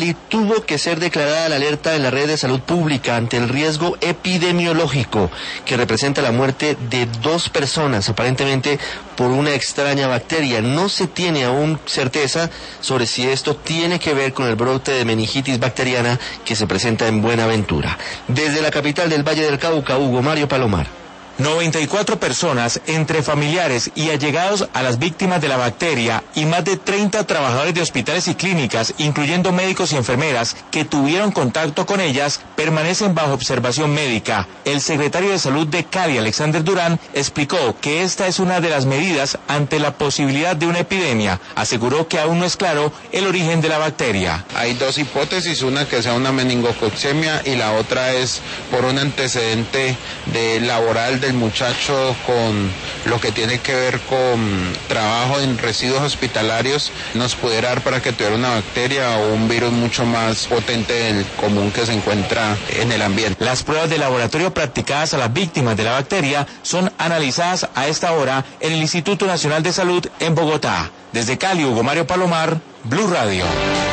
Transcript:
Cali tuvo que ser declarada la alerta en la red de salud pública ante el riesgo epidemiológico que representa la muerte de 2 personas, aparentemente por una extraña bacteria. No se tiene aún certeza sobre si esto tiene que ver con el brote de meningitis bacteriana que se presenta en Buenaventura. Desde la capital del Valle del Cauca, Hugo Mario Palomar. 94 personas, entre familiares y allegados a las víctimas de la bacteria, y más de 30 trabajadores de hospitales y clínicas, incluyendo médicos y enfermeras, que tuvieron contacto con ellas, permanecen bajo observación médica. El secretario de Salud de Cali, Alexander Durán, explicó que esta es una de las medidas ante la posibilidad de una epidemia. Aseguró que aún no es claro el origen de la bacteria. Hay 2 hipótesis, una que sea una meningococcemia y la otra es por un antecedente laboral del muchacho con lo que tiene que ver con trabajo en residuos hospitalarios, nos pudiera dar para que tuviera una bacteria o un virus mucho más potente del común que se encuentra en el ambiente. Las pruebas de laboratorio practicadas a las víctimas de la bacteria son analizadas a esta hora en el Instituto Nacional de Salud en Bogotá. Desde Cali, Hugo Mario Palomar, Blue Radio.